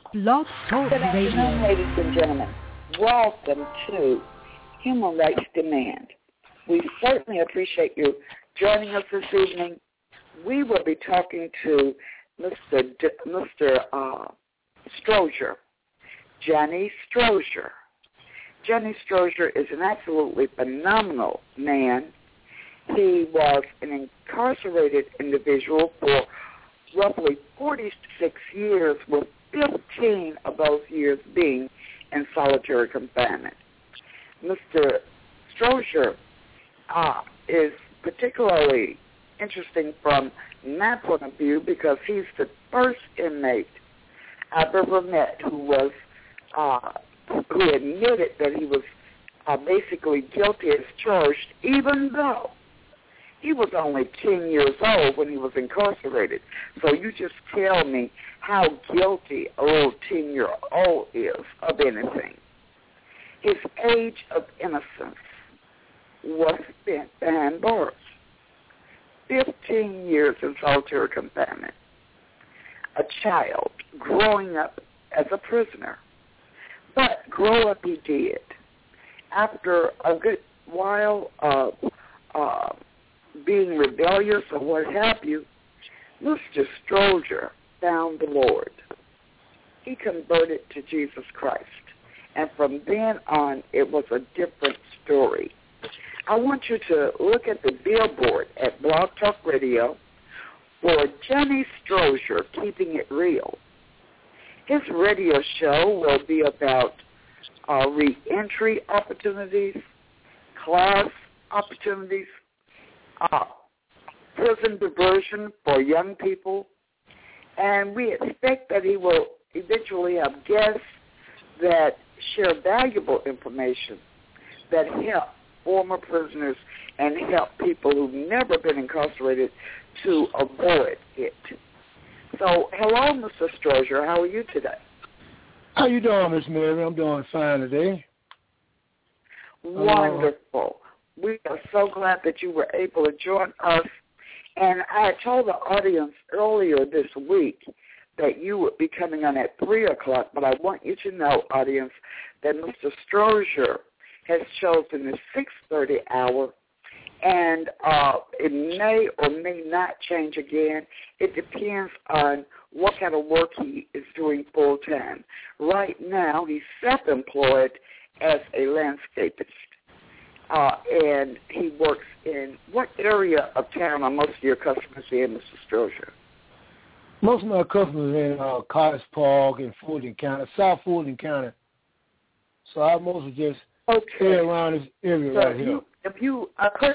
Blog Talk Good Radio. afternoon, ladies and gentlemen. Welcome to Human Rights Demand. We certainly appreciate you joining us this evening. We will be talking to Mr. Strozier, Johnny Strozier. Johnny Strozier is an absolutely phenomenal man. He was an incarcerated individual for roughly 46 years, with 15 of those years being in solitary confinement. Mr. Strozier is particularly interesting from my point of view because he's the first inmate I've ever met who admitted that he was basically guilty as charged, even though he was only 10 years old when he was incarcerated. So you just tell me how guilty a little 10-year-old is of anything. His age of innocence was spent behind bars. 15 years in solitary confinement. A child growing up as a prisoner. But grow up he did. After a good while of being rebellious or what have you, Mr. Strozier found the Lord. He converted to Jesus Christ. And from then on, it was a different story. I want you to look at the billboard at Blog Talk Radio for Johnny Strozier, Keeping It Real. His radio show will be about re-entry opportunities, class opportunities, prison diversion for young people, and we expect that he will eventually have guests that share valuable information that help former prisoners and help people who've never been incarcerated to avoid it. So, hello, Mr. Strozier. How are you today? How you doing, Miss Mary? I'm doing fine today. Wonderful. We are so glad that you were able to join us. And I told the audience earlier this week that you would be coming on at 3 o'clock, but I want you to know, audience, that Mr. Strozier has chosen the 6:30 hour, and it may or may not change again. It depends on what kind of work he is doing full-time. Right now, he's self-employed as a landscapist. And he works in what area of town are most of your customers in, Mr. Strozier? Most of my customers are in Cottage Park and Fulton County, South Fulton County. So I mostly just stay around this area right here. If you put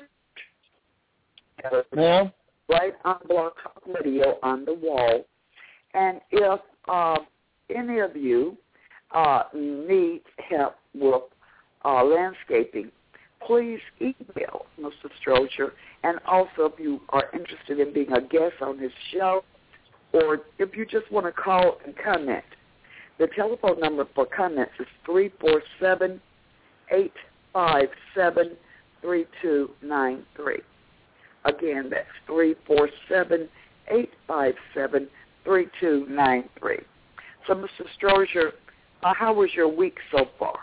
ma'am? Right on Blog Talk Radio on the wall, and if any of you need help with landscaping, please email Mr. Strozier, and also if you are interested in being a guest on his show, or if you just want to call and comment, the telephone number for comments is 347-857-3293. Again, that's 347-857-3293. So, Mr. Strozier, how was your week so far?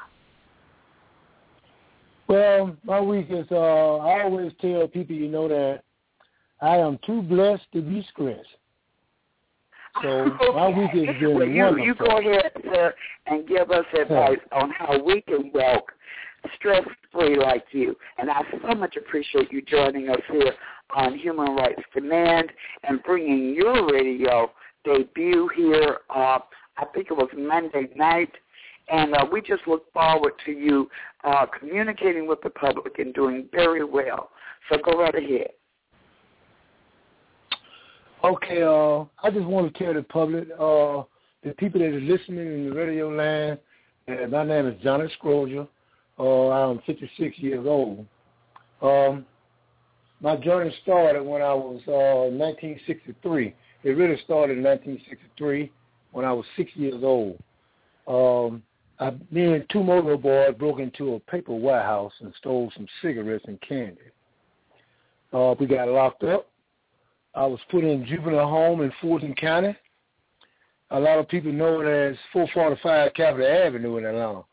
Well, my week is, I always tell people, that I am too blessed to be stressed. So my week has been wonderful. You go ahead, sir, and give us advice on how we can walk stress-free like you. And I so much appreciate you joining us here on Human Rights Demand and bringing your radio debut here. I think it was Monday night. And we just look forward to you communicating with the public and doing very well. So go right ahead. Okay, I just want to tell the public, the people that are listening in the radio land, my name is Johnny Strozier. I'm 56 years old. My journey started when I was 1963. It really started in 1963 when I was 6 years old. Me and two motor boys broke into a paper warehouse and stole some cigarettes and candy. We got locked up. I was put in juvenile home in Fulton County. a lot of people know it as 445 Capitol Avenue in Atlanta.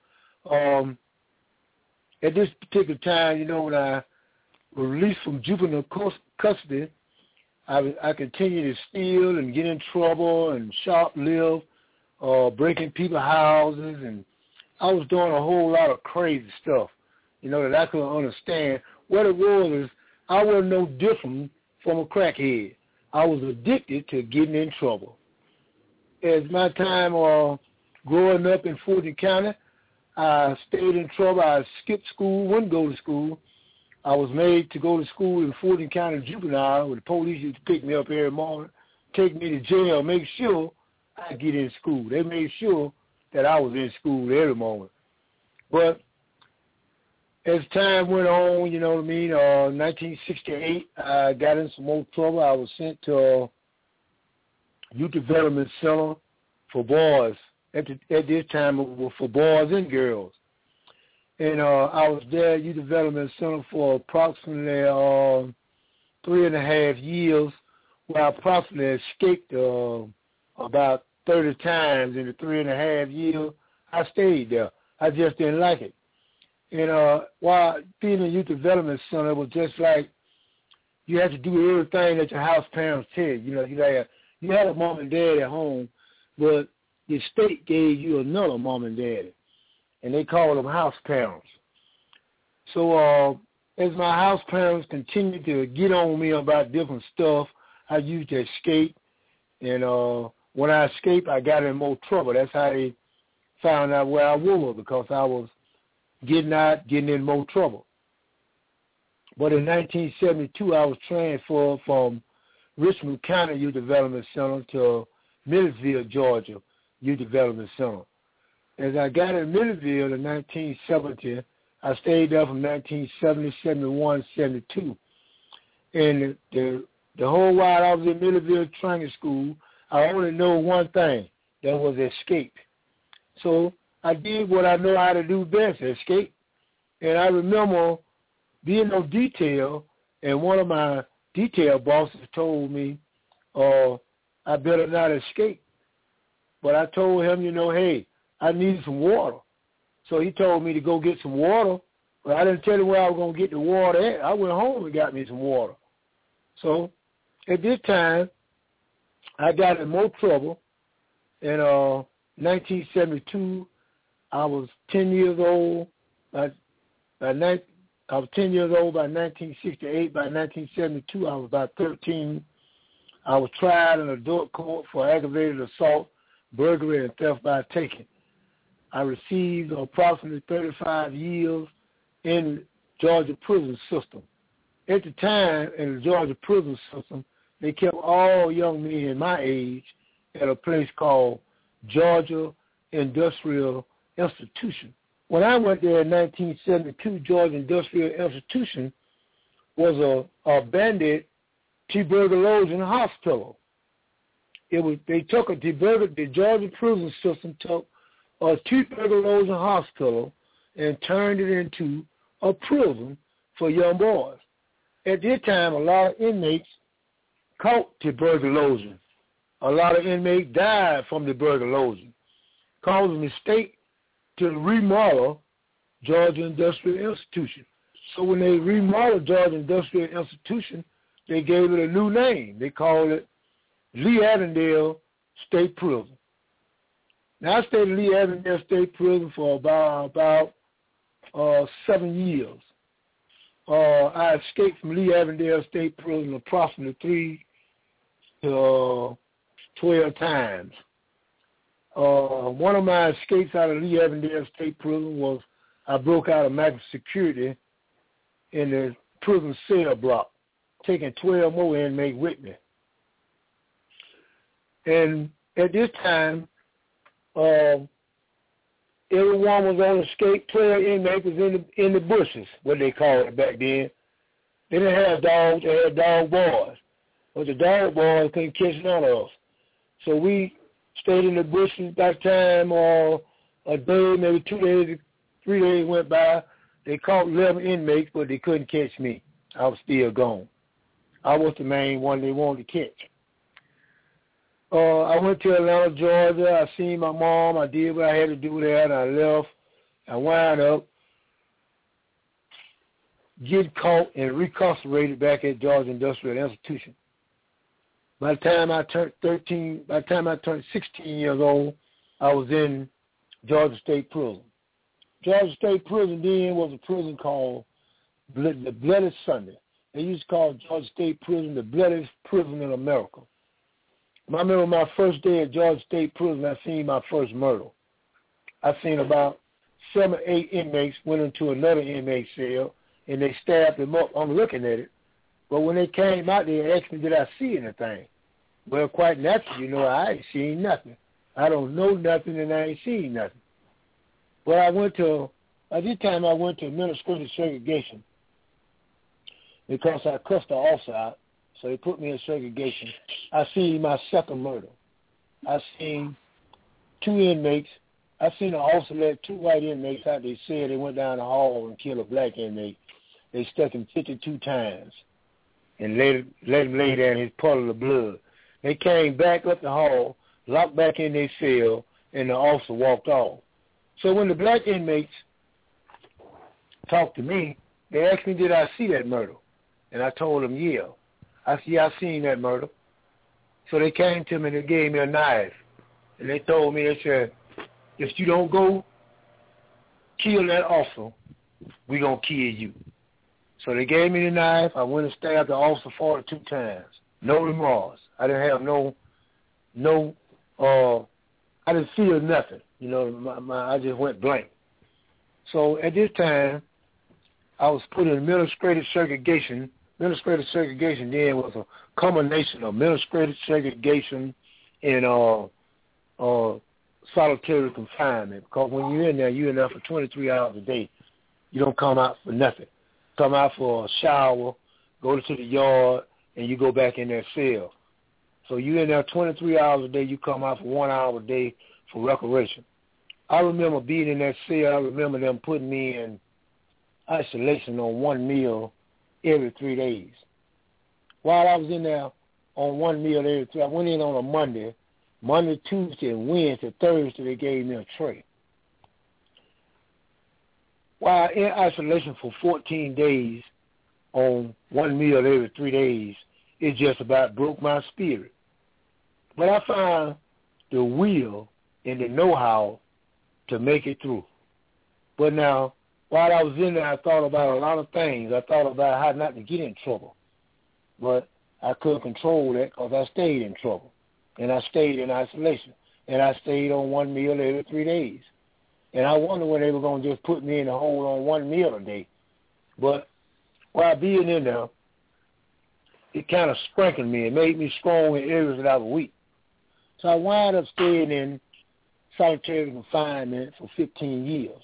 At this particular time, when I was released from juvenile custody, I continued to steal and get in trouble and shoplift, breaking people's houses, and I was doing a whole lot of crazy stuff, that I couldn't understand. What it was is I wasn't no different from a crackhead. I was addicted to getting in trouble. As my time growing up in Fulton County, I stayed in trouble. I skipped school, wouldn't go to school. I was made to go to school in Fulton County Juvenile, where the police used to pick me up every morning, take me to jail, make sure I get in school. They made sure that I was in school every morning. But as time went on, 1968, I got in some more trouble. I was sent to a youth development center for boys. At this time, it was for boys and girls. And I was there at youth development center for approximately 3.5 years, where I approximately escaped about 30 times in the 3.5 years. I stayed there. I just didn't like it. And while being in youth development center, it was just like you had to do everything that your house parents tell you. You had a mom and dad at home, but your state gave you another mom and dad, and they called them house parents. So as my house parents continued to get on me about different stuff, I used to escape. And when I escaped, I got in more trouble. That's how they found out where I was, because I was getting in more trouble. But in 1972, I was transferred from Richmond County Youth Development Center to Milledgeville, Georgia Youth Development Center. As I got in Milledgeville in 1970, I stayed there from 1970, 71, 72. And the whole while I was in Milledgeville Training School, I only know one thing, that was escape. So I did what I know how to do best, escape. And I remember being on detail, and one of my detail bosses told me, I better not escape. But I told him, hey, I need some water. So he told me to go get some water, but I didn't tell him where I was going to get the water at. I went home and got me some water. So at this time, I got in more trouble. In 1972, I was 10 years old. I was 10 years old by 1968. By 1972, I was about 13. I was tried in adult court for aggravated assault, burglary, and theft by taking. I received approximately 35 years in Georgia prison system. At the time, in the Georgia prison system, they kept all young men my age at a place called Georgia Industrial Institution. When I went there in 1972, Georgia Industrial Institution was a bandit tuberculosis hospital. The Georgia prison system took a tuberculosis hospital and turned it into a prison for young boys. At that time, a lot of inmates caught tuberculosis. A lot of inmates died from tuberculosis, causing the state to remodel Georgia Industrial Institution. So when they remodeled Georgia Industrial Institution, they gave it a new name. They called it Lee Avondale State Prison. Now, I stayed in Lee Avondale State Prison for about 7 years. I escaped from Lee Avondale State Prison approximately 3 to 12 times. One of my escapes out of Lee Avondale State Prison was I broke out of maximum security in the prison cell block, taking 12 more inmates with me. And at this time, everyone was on escape. 12 inmates was in the bushes, what they called it back then. They didn't have dogs, they had dog boys. But the dog boys couldn't catch none of us. So we stayed in the bushes. By the time a day, maybe 2 days, 3 days went by, they caught 11 inmates, but they couldn't catch me. I was still gone. I was the main one they wanted to catch. I went to Atlanta, Georgia. I seen my mom. I did what I had to do there, and I left. I wound up getting caught and recarcerated back at Georgia Industrial Institution. By the time I turned 16 years old, I was in Georgia State Prison. Georgia State Prison then was a prison called the Bloody Sunday. They used to call Georgia State Prison the bloodiest prison in America. I remember my first day at Georgia State Prison, I seen my first murder. I seen about 7 or 8 inmates went into another inmate cell, and they stabbed him up. I'm looking at it. But when they came out, they asked me, did I see anything? Well, quite naturally, I ain't seen nothing. I don't know nothing, and I ain't seen nothing. But at this time, I went to administrative segregation because I cussed the officer out, so they put me in segregation. I seen my second murder. I seen 2 inmates. I seen an officer let 2 white inmates out. They said they went down the hall and killed a black inmate. They stuck him 52 times and let him lay there in his puddle of blood. They came back up the hall, locked back in their cell, and the officer walked off. So when the black inmates talked to me, they asked me, did I see that murder? And I told them, yeah. I seen that murder. So they came to me and they gave me a knife. And they told me, they said, if you don't go kill that officer, we going to kill you. So they gave me the knife. I went and stabbed the officer 42 times. No remorse. I didn't have I didn't feel nothing. I just went blank. So at this time, I was put in administrative segregation. Administrative segregation then was a combination of administrative segregation and solitary confinement. Because when you're in there for 23 hours a day. You don't come out for nothing. Come out for a shower, go to the yard, and you go back in that cell. So you're in there 23 hours a day. You come out for 1 hour a day for recreation. I remember being in that cell. I remember them putting me in isolation on 1 meal every 3 days. While I was in there on 1 meal every 3, I went in on a Monday, Tuesday, and Wednesday, Thursday, they gave me a tray. While in isolation for 14 days on 1 meal every 3 days, it just about broke my spirit. But I found the will and the know-how to make it through. But now, while I was in there, I thought about a lot of things. I thought about how not to get in trouble. But I couldn't control that because I stayed in trouble. And I stayed in isolation. And I stayed on 1 meal every 3 days. And I wonder when they were going to just put me in the hole on 1 meal a day. But while being in there, it kind of strengthened me. It made me strong in areas that I was weak. So I wound up staying in solitary confinement for 15 years.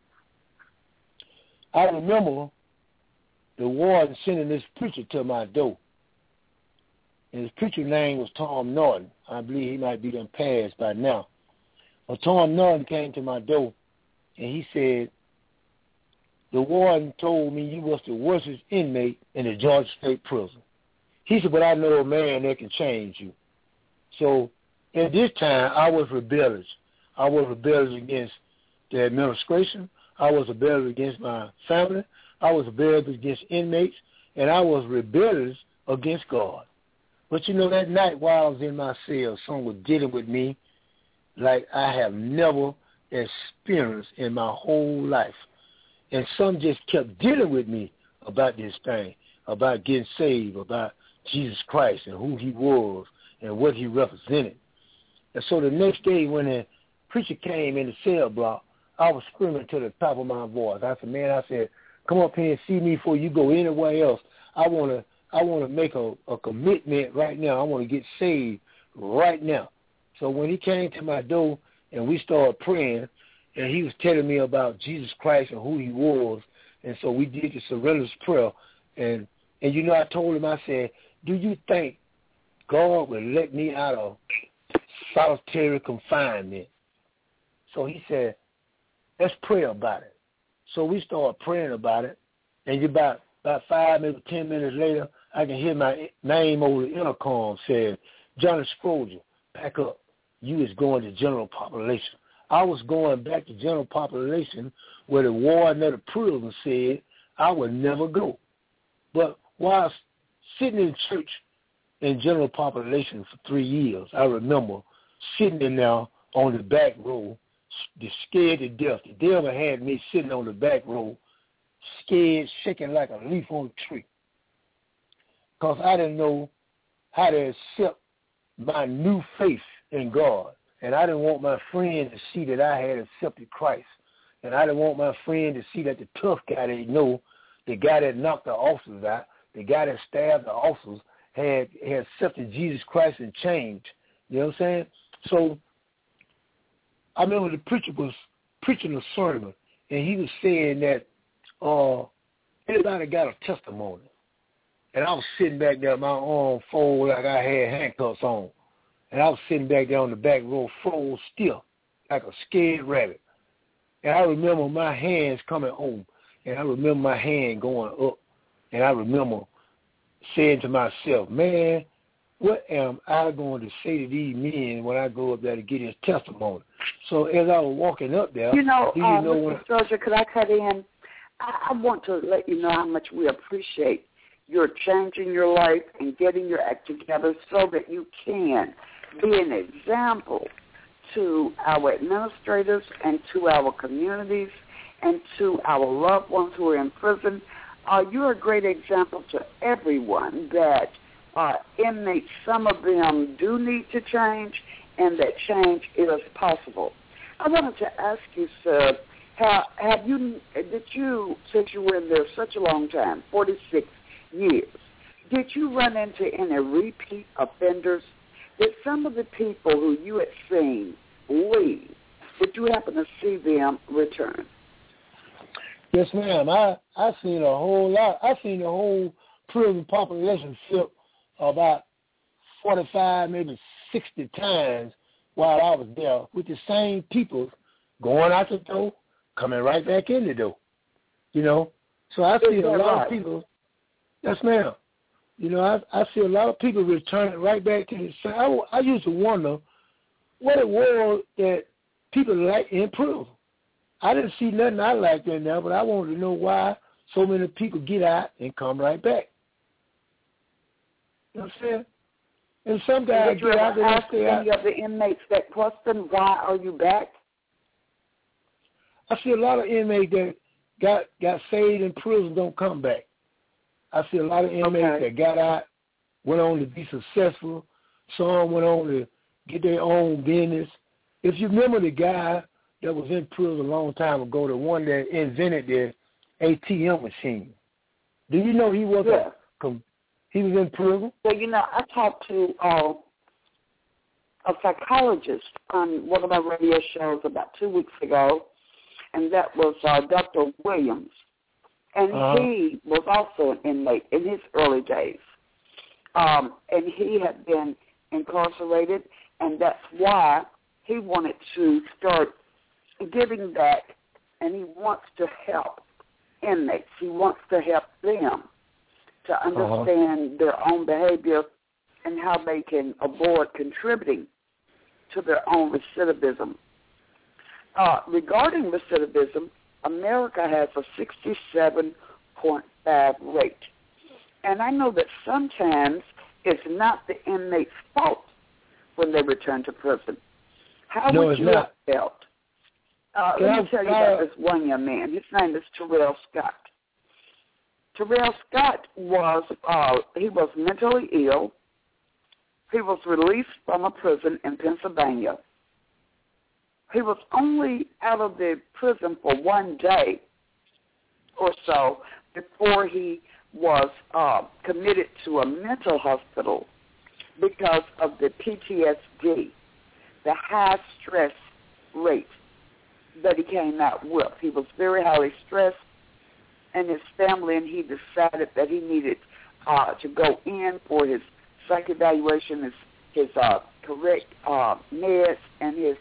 I remember the warden sending this preacher to my door. And his preacher's name was Tom Norton. I believe he might be done passed by now. Well, Tom Norton came to my door, and he said, the warden told me you was the worst inmate in the Georgia State Prison. He said, but I know a man that can change you. So at this time, I was rebellious. I was rebellious against the administration. I was rebellious against my family. I was rebellious against inmates. And I was rebellious against God. But that night while I was in my cell, someone was dealing with me like I have never experienced in my whole life. And some just kept dealing with me about this thing, about getting saved, about Jesus Christ and who he was and what he represented. And so the next day when the preacher came in the cell block, I was screaming to the top of my voice. I said, come up here and see me before you go anywhere else. I want to make a commitment right now. I want to get saved right now. So when he came to my door and we started praying, and he was telling me about Jesus Christ and who he was, and so we did the surrender's prayer. And I told him, I said, do you think God will let me out of solitary confinement? So he said, let's pray about it. So we started praying about it, and about 5, maybe 10 minutes later, I can hear my name over the intercom saying, Johnny Scroger, back up. You was going to general population. I was going back to general population where the warden of the prison said I would never go. But while sitting in church in general population for 3 years, I remember sitting in there on the back row, scared to death. The devil had me sitting on the back row, scared, shaking like a leaf on a tree, because I didn't know how to accept my new faith in God. And I didn't want my friend to see that I had accepted Christ. And I didn't want my friend to see that the tough guy they know, the guy that knocked the officers out, the guy that stabbed the officers, had accepted Jesus Christ and changed. You know what I'm saying? So I remember the preacher was preaching a sermon, and he was saying that everybody got a testimony. And I was sitting back there, my arm folded like I had handcuffs on. And I was sitting back there on the back row, folded still, like a scared rabbit. And I remember my hands coming home, and I remember my hand going up. And I remember saying to myself, man, what am I going to say to these men when I go up there to get his testimony? So as I was walking up there, Mr. Georgia, could I cut in? I want to let you know how much we appreciate your changing your life and getting your act together so that you can be an example to our administrators and to our communities and to our loved ones who are in prison. You're a great example to everyone that inmates, some of them do need to change, and that change is possible. I wanted to ask you, sir, did you, since you were in there such a long time, 46 years, did you run into any repeat offenders? Did some of the people who you had seen leave, did you happen to see them return? Yes, ma'am. I seen a whole lot. I seen the whole prison population flip about 45, maybe 60 times while I was there, with the same people going out the door, coming right back in the door. You know, so I see a lot of people. Yes, ma'am. You know, I see a lot of people returning right back to the same. I used to wonder what it was that people liked in prison. I didn't see nothing I liked in there, but I wanted to know why so many people get out and come right back. You know what I'm saying? And some guys get out there and stay out. Any of the inmates that question, why are you back? I see a lot of inmates that got saved in prison don't come back. I see a lot of inmates that got out, went on to be successful. Some went on to get their own business. If you remember the guy that was in prison a long time ago, the one that invented the ATM machine, do you know he was he was in prison? Well, you know, I talked to a psychologist on one of my radio shows about 2 weeks ago, and that was Dr. Williams. And he was also an inmate in his early days. And he had been incarcerated, and that's why he wanted to start giving back, and he wants to help inmates. He wants to help them to understand their own behavior and how they can avoid contributing to their own recidivism. Regarding recidivism, America has a 67.5 rate. And I know that sometimes it's not the inmate's fault when they return to prison. How would you have felt? Let me tell you about this one young man. His name is Terrell Scott. Terrell Scott was mentally ill. He was released from a prison in Pennsylvania. He was only out of the prison for 1 day or so before he was committed to a mental hospital because of the PTSD, the high stress rate that he came out with. He was very highly stressed, and his family and he decided that he needed to go in for his psych evaluation, his correct meds, and his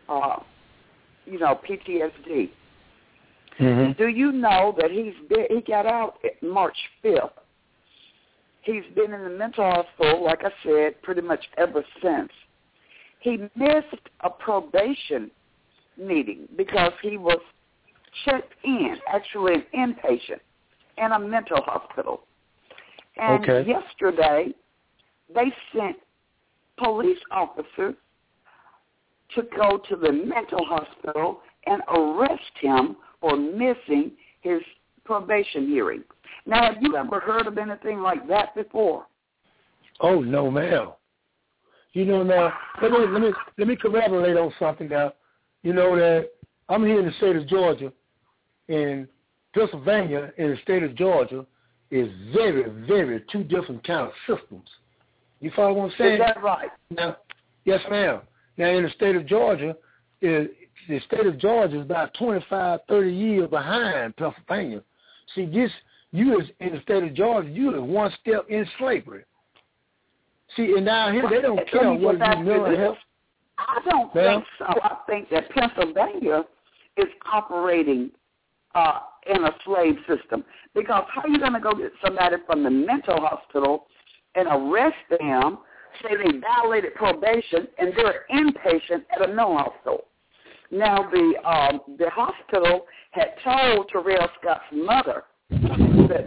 PTSD. Mm-hmm. Do you know that he got out March 5th? He's been in the mental hospital, like I said, pretty much ever since. he missed a probation meeting because he was checked in, actually an inpatient, in a mental hospital. And yesterday, they sent police officers to go to the mental hospital and arrest him for missing his probation hearing. Now, have you ever heard of anything like that before? Oh, no, ma'am. You know, now, let me corroborate on something now. You know that I'm here in the state of Georgia, and Pennsylvania and the state of Georgia is very, very two different kind of systems. You follow what I'm saying? Is that right? Now, yes, ma'am. Now, in the state of Georgia, the state of Georgia is about 25, 30 years behind Pennsylvania. See, you is in the state of Georgia, you is one step in slavery. See, and down here, they don't care what you mental health. I don't think so. I think that Pennsylvania is operating in a slave system. Because how are you going to go get somebody from the mental hospital and arrest them, say they violated probation, and they're inpatient at a mental hospital? Now, the hospital had told Terrell Scott's mother that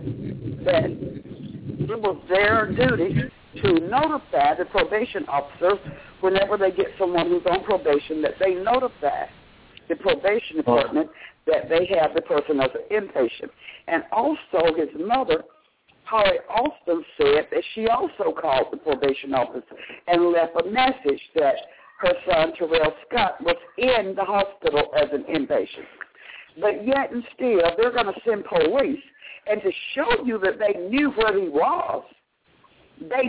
it was their duty to notify the probation officer whenever they get someone who's on probation, that they notify the probation department that they have the person as an inpatient. And also his mother, Holly Austin, said that she also called the probation office and left a message that her son, Terrell Scott, was in the hospital as an inpatient. But yet and still, they're going to send police, and to show you that they knew where he was, they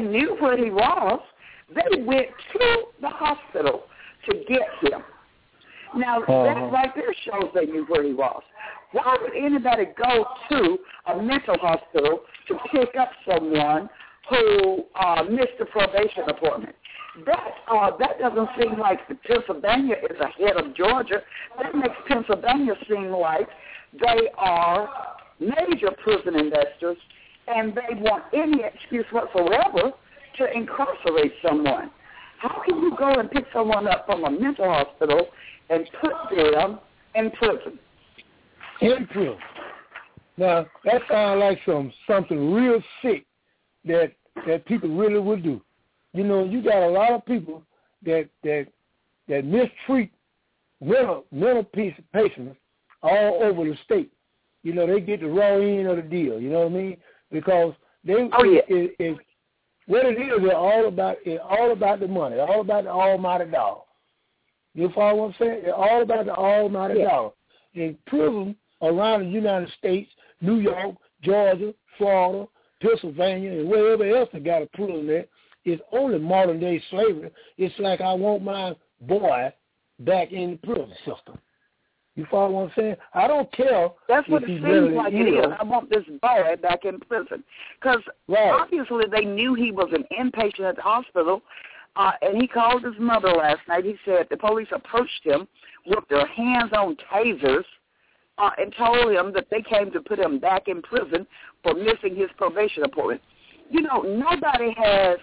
went to the hospital to get him. Now, that right there shows they knew where he was. Why would anybody go to a mental hospital to pick up someone who missed a probation appointment? That doesn't seem like Pennsylvania is ahead of Georgia. That makes Pennsylvania seem like they are major prison investors, and they want any excuse whatsoever to incarcerate someone. How can you go and pick someone up from a mental hospital and put them in prison? In prison. Now, that sounds like something real sick that people really would do. You know, you got a lot of people that mistreat mental patients all over the state. You know, they get the raw end of the deal. You know what I mean? Because what it is, they're all about the money, all about the almighty dollar. You follow what I'm saying? They're all about the almighty dollar. In prison around the United States, New York, Georgia, Florida, Pennsylvania, and wherever else they got a prison there, it's only modern day slavery. It's like I want my boy back in the prison system. You follow what I'm saying? I don't care. That's what it seems like it is. I want this boy back in prison. Because obviously they knew he was an inpatient at the hospital, and he called his mother last night. He said the police approached him with their hands on tasers and told him that they came to put him back in prison for missing his probation appointment. You know, nobody has,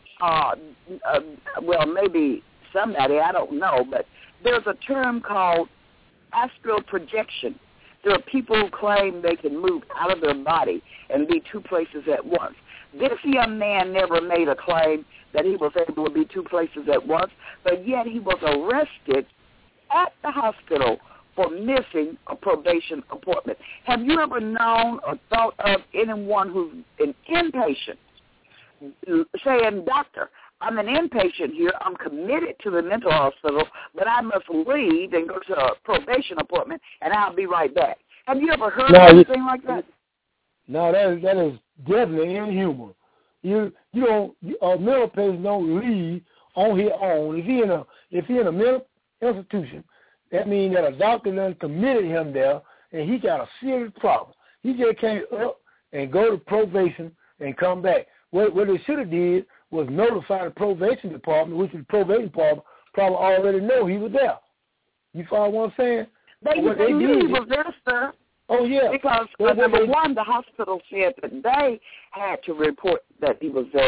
well, maybe somebody, I don't know, but there's a term called astral projection. There are people who claim they can move out of their body and be two places at once. This young man never made a claim that he was able to be two places at once, but yet he was arrested at the hospital for missing a probation appointment. Have you ever known or thought of anyone who's an inpatient saying, doctor, I'm an inpatient here, I'm committed to the mental hospital, but I must leave and go to a probation appointment, and I'll be right back? Have you ever heard of anything like that? No, that is definitely inhuman. A mental patient don't leave on his own. If he in a mental institution, that means that a doctor done committed him there, and he got a serious problem. He just can't up and go to probation and come back. What they should have did was notify the probation department, which the probation department probably already know he was there. You follow what I'm saying? They knew he was there, sir. Oh, yeah. Because, number one, the hospital said that they had to report that he was there,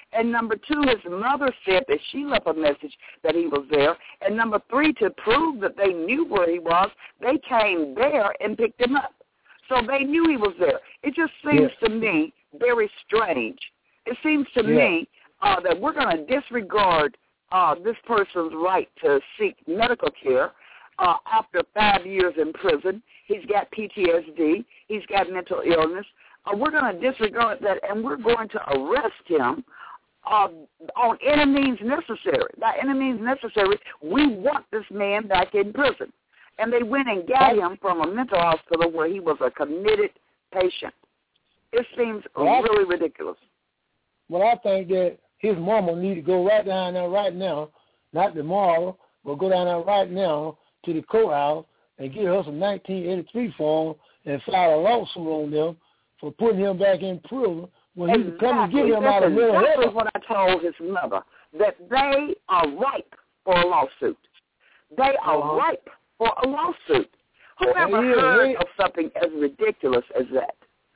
And number 2, his mother said that she left a message that he was there. And number 3, to prove that they knew where he was, they came there and picked him up. So they knew he was there. It just seems to me very strange. It seems to me that we're going to disregard this person's right to seek medical care after 5 years in prison. He's got PTSD. He's got mental illness. We're going to disregard that, and we're going to arrest him on any means necessary. By any means necessary, we want this man back in prison. And they went and got him from a mental hospital where he was a committed patient. It seems really ridiculous. Well, I think that his mama need to go right down there right now, not tomorrow, but go down there right now to the courthouse and get her some 1983 form and file a lawsuit on them for putting him back in prison when he could come and get him out of mental health. That's what I told his mother, that they are ripe for a lawsuit. They are ripe for a lawsuit. Who ever heard of something as ridiculous as that?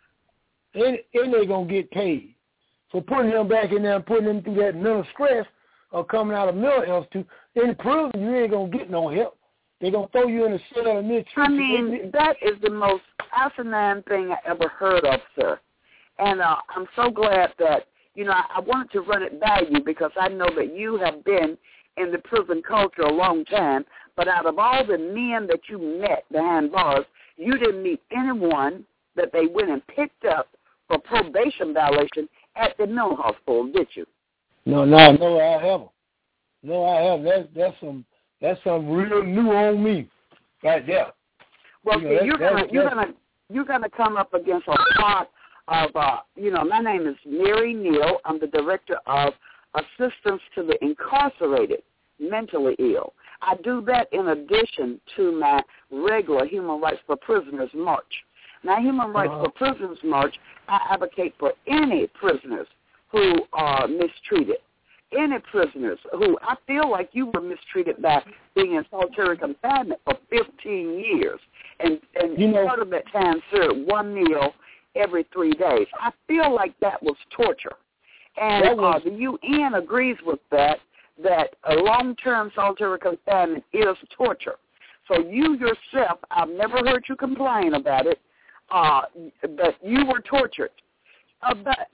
And they're going to get paid for putting him back in there and putting him through that mental stress of coming out of mental institute. In prison, you ain't going to get no help. They're going to throw you in a cell and mistreat you. I mean, that is the most asinine thing I ever heard of, sir. And I'm so glad that, I wanted to run it by you because I know that you have been in the prison culture a long time, but out of all the men that you met behind bars, you didn't meet anyone that they went and picked up for probation violation at the mental hospital, did you? No, I haven't. No, I haven't. That's some real new on me right there. Well, you're gonna come up against a lot of my name is Mary Neal. I'm the director of assistance to the incarcerated mentally ill. I do that in addition to my regular Human Rights for Prisoners March. Now, Human Rights for Prisoners March, I advocate for any prisoners who are mistreated. Any prisoners who, I feel like you were mistreated by being in solitary confinement for 15 years. And part of that time served one meal every 3 days. I feel like that was torture. And the UN agrees with that a long-term solitary confinement is torture. So you yourself, I've never heard you complain about it, but you were tortured. But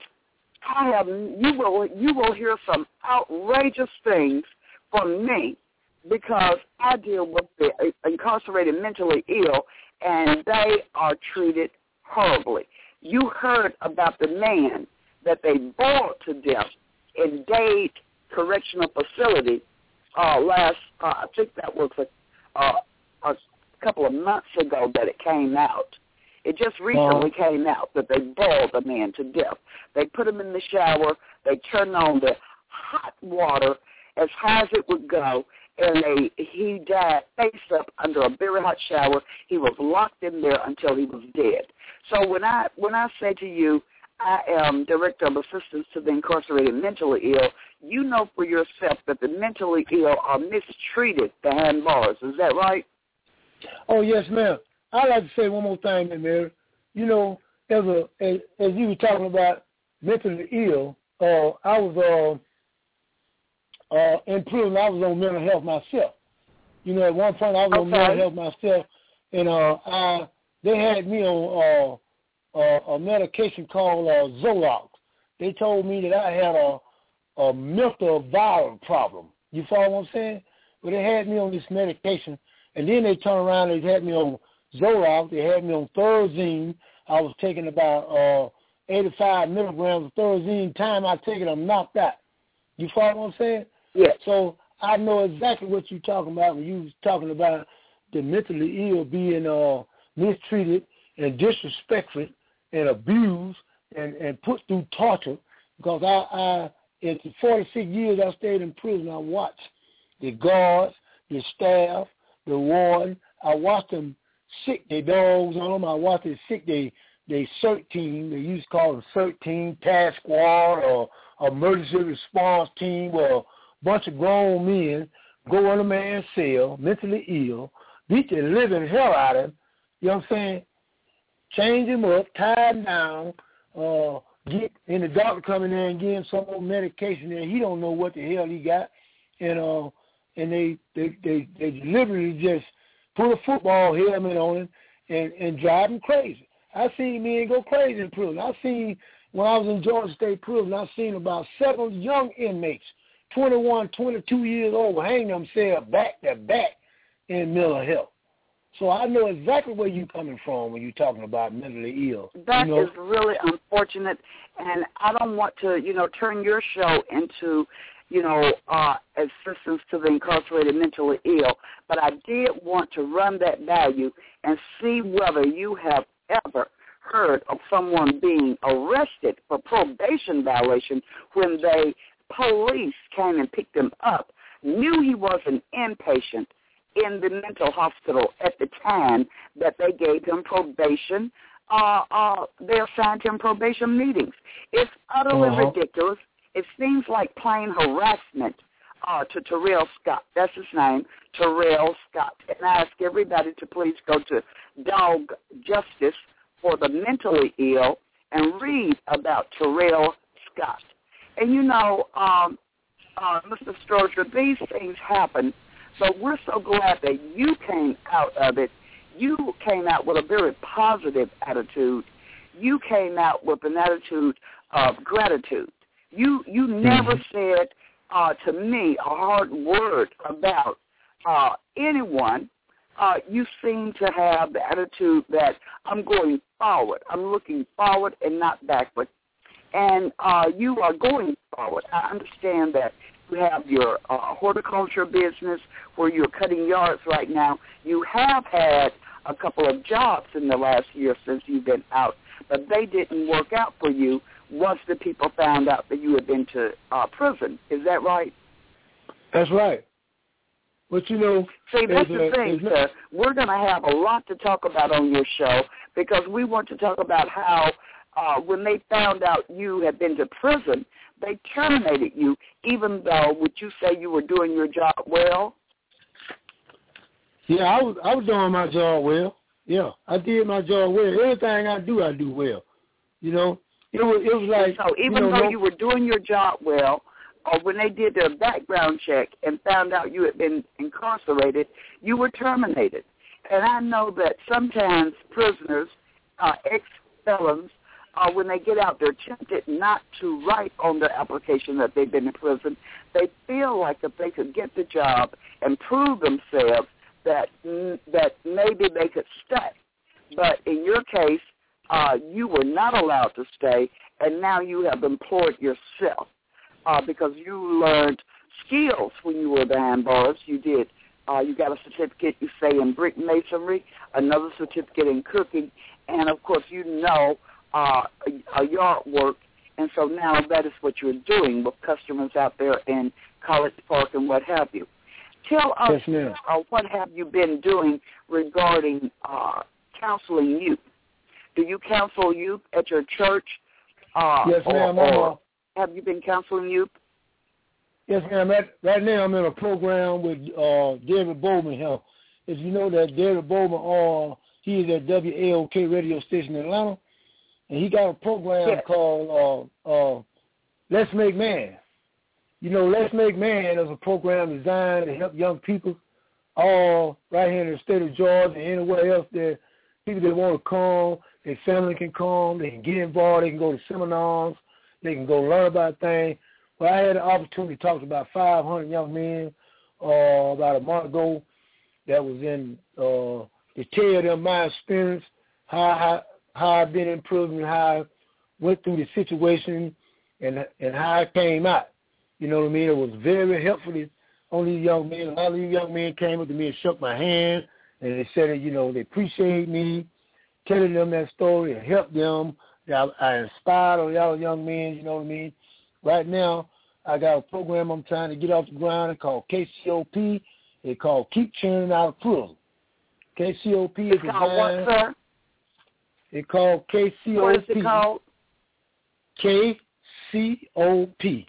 you will hear some outrageous things from me because I deal with the incarcerated mentally ill, and they are treated horribly. You heard about the man that they boiled to death in Dade Correctional Facility I think that was a couple of months ago that it came out. It just recently came out that they boiled the man to death. They put him in the shower. They turned on the hot water as high as it would go, and he died face up under a very hot shower. He was locked in there until he was dead. So when I say to you, I am Director of Assistance to the Incarcerated Mentally Ill, you know for yourself that the mentally ill are mistreated behind bars. Is that right? Oh, yes, ma'am. I'd like to say one more thing, Mary. You know, as you were talking about mentally ill, I was in prison. I was on mental health myself. You know, at one point I was on mental health myself, and they had me on a medication called Zoloft. They told me that I had a mental violent problem. You follow what I'm saying? But they had me on this medication, and then they turned around and they had me on Zoloft. They had me on Thorazine. I was taking about 85 milligrams of Thorazine. Time I take it, I'm knocked out. You follow what I'm saying? Yeah. So I know exactly what you're talking about when you was talking about the mentally ill being mistreated and disrespected and abused and put through torture. Because I in the 46 years I stayed in prison, I watched the guards, the staff, the warden. I watched them sick their dogs on them. I watched them sick their CERT team. They used to call them CERT team, task squad, or emergency response team, or a bunch of grown men go in a man's cell, mentally ill, beat the living hell out of him. You know what I'm saying? Change him up, tie him down, and the doctor coming there and getting some more medication, and he don't know what the hell he got, and they deliberately just put a football helmet on him and drive him crazy. I seen men go crazy in prison. I seen, when I was in Georgia State Prison, I seen about 7 young inmates, 21, 22 years old, hang themselves back to back in mental health. So I know exactly where you're coming from when you're talking about mentally ill. That is really unfortunate, and I don't want to, turn your show into, assistance to the incarcerated mentally ill, but I did want to run that by you and see whether you have ever heard of someone being arrested for probation violation when police came and picked him up, knew he was an inpatient in the mental hospital at the time that they gave him probation. They assigned him probation meetings. It's utterly ridiculous. It seems like plain harassment to Terrell Scott. That's his name, Terrell Scott. And I ask everybody to please go to Dog Justice for the Mentally Ill and read about Terrell Scott. And, Mr. Strozier, these things happen, but we're so glad that you came out of it. You came out with a very positive attitude. You came out with an attitude of gratitude. You never said to me a hard word about anyone. You seem to have the attitude that I'm going forward. I'm looking forward and not backward. And you are going forward. I understand that you have your horticulture business where you're cutting yards right now. You have had a couple of jobs in the last year since you've been out, but they didn't work out for you once the people found out that you had been to prison. Is that right? That's right. But, see, that's the thing, sir. We're going to have a lot to talk about on your show because we want to talk about how when they found out you had been to prison, they terminated you, even though, would you say you were doing your job well? Yeah, I was doing my job well. Yeah, I did my job well. Everything I do well. It was like... So even though you were doing your job well, or when they did their background check and found out you had been incarcerated, you were terminated. And I know that sometimes prisoners, ex-felons, when they get out, they're tempted not to write on their application that they've been in prison. They feel like if they could get the job and prove themselves that maybe they could stay. But in your case, you were not allowed to stay, and now you have employed yourself because you learned skills when you were behind bars. You did. You got a certificate, you say, in brick masonry, another certificate in cooking, and, of course, a yard work, and so now that is what you're doing with customers out there in College Park and what have you. Tell us what have you been doing regarding counseling youth. Do you counsel youth at your church? Yes, ma'am. Or have you been counseling youth? Yes, ma'am. Right now I'm in a program with David Bowman here. As you know that David Bowman, he is at WAOK radio station in Atlanta, and he got a program called Let's Make Man. Let's Make Man is a program designed to help young people all right here in the state of Georgia and anywhere else that people that want to come, their family can come, they can get involved, they can go to seminars, they can go learn about things. Well, I had the opportunity to talk to about 500 young men about a month ago that was in to tell them my experience, how I've been in prison, how I went through the situation, and how I came out. You know what I mean? It was very helpful on these young men. A lot of these young men came up to me and shook my hand, and they said that, they appreciate me telling them that story and helped them. I inspired all y'all young men, you know what I mean? Right now, I got a program I'm trying to get off the ground. It's called KCOP. It's called Keep Churning Out of Prison. KCOP is called what, sir? It's called KCOP. What is it called? KCOP.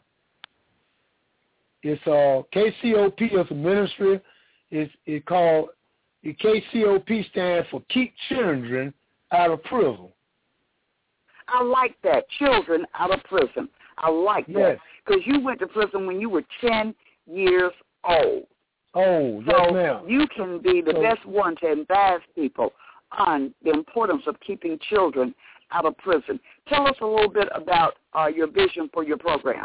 It's KCOP is a ministry. It's called KCOP stands for Keep Children Out of Prison. I like that. Children out of prison. I like that. Because you went to prison when you were 10 years old. Oh, yes, ma'am. You can be the best one to advise people on the importance of keeping children out of prison. Tell us a little bit about your vision for your program.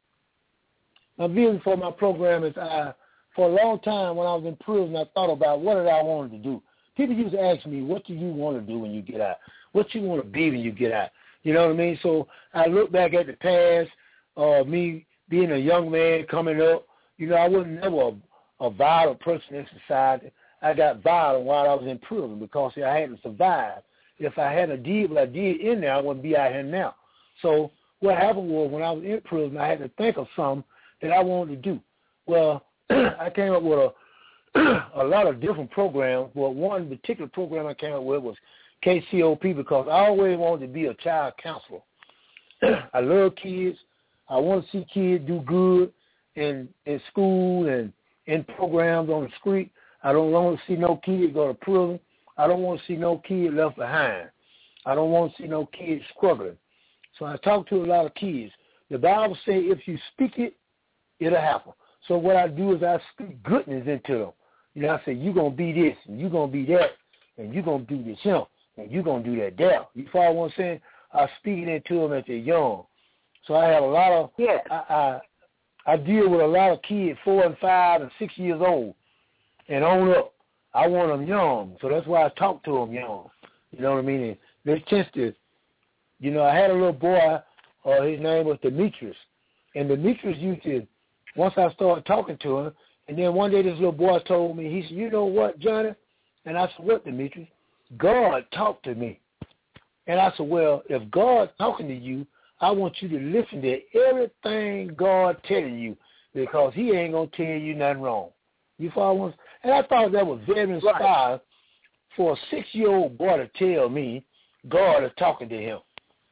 My vision for my program is, for a long time when I was in prison, I thought about what did I want to do. People used to ask me, what do you want to do when you get out? What you want to be when you get out? You know what I mean? So I look back at the past, me being a young man coming up. You know, I wasn't never a violent person in society. I got violent while I was in prison because I had to survive. If I hadn't did what I did in there, I wouldn't be out here now. So what happened was when I was in prison, I had to think of something that I wanted to do. Well, I came up with a lot of different programs, but one particular program I came up with was KCOP because I always wanted to be a child counselor. I love kids. I want to see kids do good in school and in programs on the street. I don't want to see no kid go to prison. I don't want to see no kid left behind. I don't want to see no kids struggling. So I talk to a lot of kids. The Bible says if you speak it, it'll happen. So what I do is I speak goodness into them. You know, I say, you're going to be this, and you're going to be that, and you're going to do this here, and you're going to do that there. You follow what I'm saying? I speak it into them as they're young. So I have a lot of, I deal with a lot of kids 4 and 5 and 6 years old and on up. I want them young, so that's why I talk to them young. You know what I mean? And they tend to, you know, I had a little boy, his name was Demetrius, and Demetrius used to, once I started talking to him, and then one day this little boy told me, he said, you know what, Johnny? And I said, what, Demetrius? God talked to me. And I said, well, if God's talking to you, I want you to listen to everything God telling you because he ain't going to tell you nothing wrong. You follow me? And I thought that was very inspiring for a 6-year-old boy to tell me God is talking to him.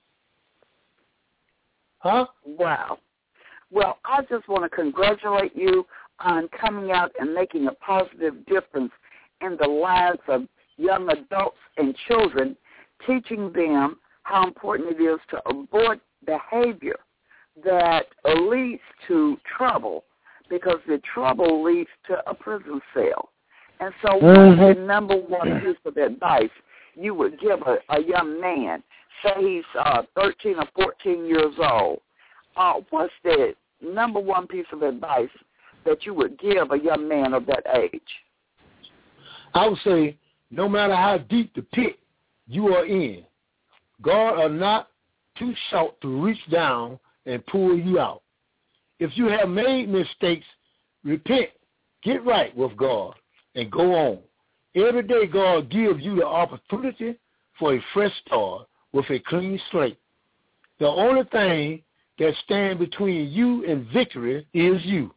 Huh? Wow. Well, I just want to congratulate you on coming out and making a positive difference in the lives of young adults and children, teaching them how important it is to avoid behavior that leads to trouble, because the trouble leads to a prison cell. And so what's the number one piece of advice you would give a young man, say he's 13 or 14 years old? What's the number one piece of advice that you would give a young man of that age? I would say no matter how deep the pit you are in, God are not too short to reach down and pull you out. If you have made mistakes, repent, get right with God, and go on. Every day God gives you the opportunity for a fresh start with a clean slate. The only thing that stands between you and victory is you.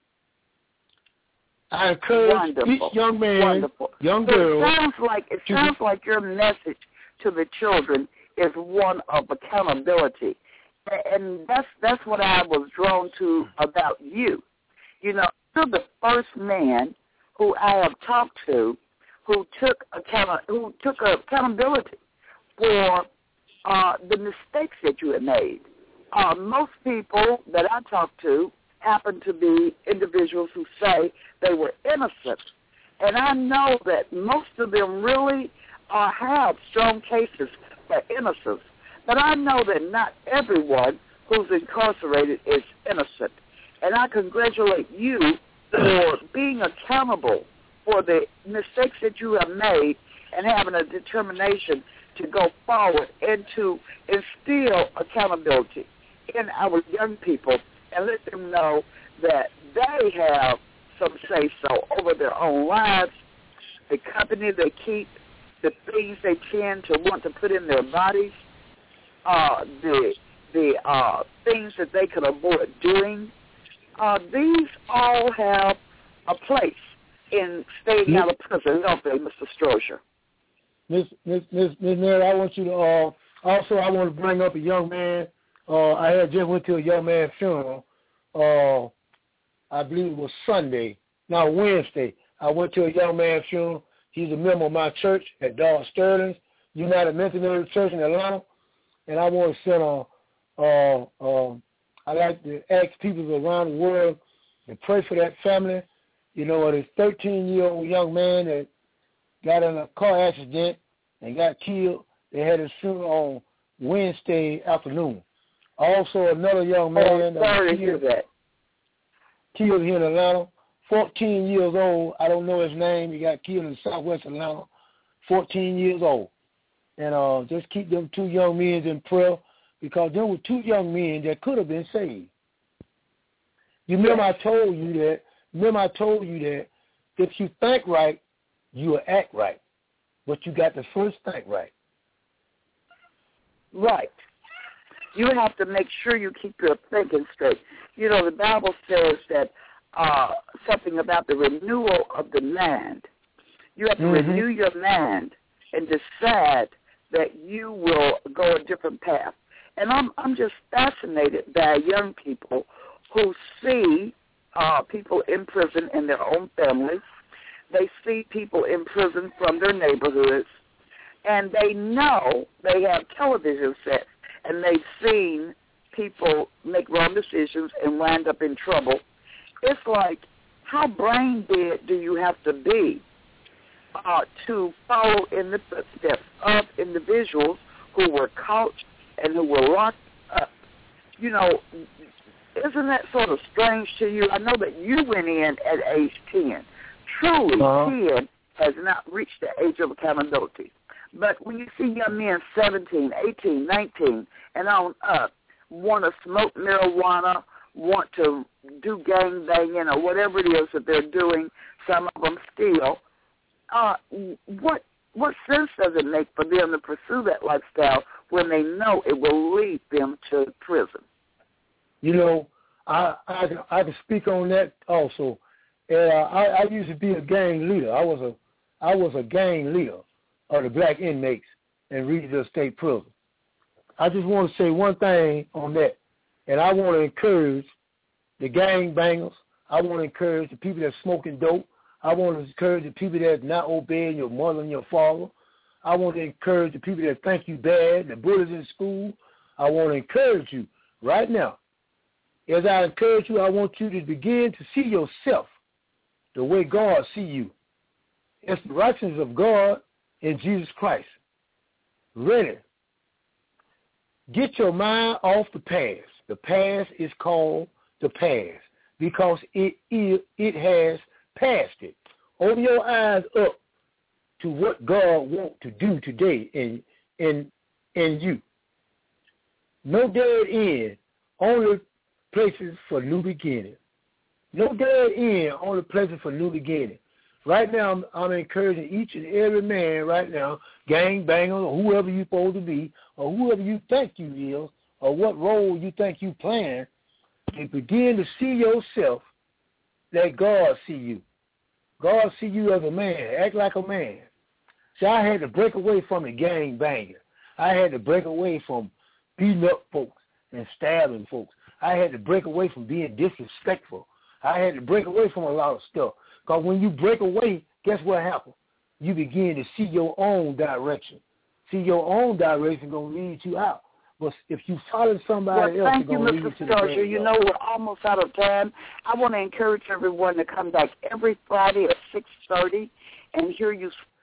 I encourage each young man, young girl. It sounds like your message to the children is one of accountability, and that's what I was drawn to about you. You know, you're the first man who I have talked to who took accountability for the mistakes that you had made. Most people that I talk to happen to be individuals who say they were innocent. And I know that most of them really have strong cases for innocence. But I know that not everyone who's incarcerated is innocent. And I congratulate you for being accountable for the mistakes that you have made and having a determination to go forward and to instill accountability in our young people and let them know that they have some say-so over their own lives, the company they keep, the things they tend to want to put in their bodies, the things that they could avoid doing. These all have a place in staying out of prison, don't they, Mr. Strozier? Miss Mary, I want you to also I want to bring up a young man. I had just went to a young man's funeral. I believe it was Wednesday. I went to a young man's funeral. He's a member of my church at Dog Sterling's United Methodist Church in Atlanta. and I want to send I like to ask people around the world to pray for that family. You know, this 13-year-old young man that got in a car accident and got killed. They had his funeral on Wednesday afternoon. Also, another young man killed here in Atlanta, 14 years old. I don't know his name. He got killed in southwest Atlanta, 14 years old. And just keep them two young men in prayer, because there were two young men that could have been saved. You remember I told you that if you think right, you will act right. But you got to first think right. Right. You have to make sure you keep your thinking straight. You know, the Bible says that something about the renewal of the mind. You have to renew your mind and decide that you will go a different path. And I'm just fascinated by young people who see people in prison in their own families. They see people in prison from their neighborhoods, and they know they have television sets, and they've seen people make wrong decisions and wind up in trouble. It's like, how brain dead do you have to be to follow in the footsteps of individuals who were caught and who were locked up? You know, isn't that sort of strange to you? I know that you went in at age 10. Truly, 10 has not reached the age of accountability. But when you see young men 17, 18, 19, and on up, want to smoke marijuana, want to do gang banging or whatever it is that they're doing, some of them steal, what sense does it make for them to pursue that lifestyle when they know it will lead them to prison? You know, I can speak on that also. I used to be a gang leader. I was a gang leader of the black inmates in Regional State Prison. I just want to say one thing on that, and I want to encourage the gang bangers. I want to encourage the people that's smoking dope. I want to encourage the people that's not obeying your mother and your father. I want to encourage the people that think you bad, the bullies in school. I want to encourage you right now. As I encourage you, I want you to begin to see yourself the way God see you. It's the righteousness of God in Jesus Christ. Ready. Get your mind off the past. The past is called the past because it has passed it. Open your eyes up to what God wants to do today in you. No dead end, only places for new beginning. No dead end, only places for new beginning. Right now, I'm encouraging each and every man right now, gang banger, or whoever you're supposed to be, or whoever you think you is, or what role you think you playing, to begin to see yourself that God see you. God see you as a man. Act like a man. See, I had to break away from the gang banging. I had to break away from beating up folks and stabbing folks. I had to break away from being disrespectful. I had to break away from a lot of stuff. Because when you break away, guess what happens? You begin to see your own direction. See, your own direction going to lead you out. But if you follow somebody else, it's going to lead you to the Thank you, Mr. You know, we're almost out of time. I want to encourage everyone to come back every Friday at 6:30 and hear you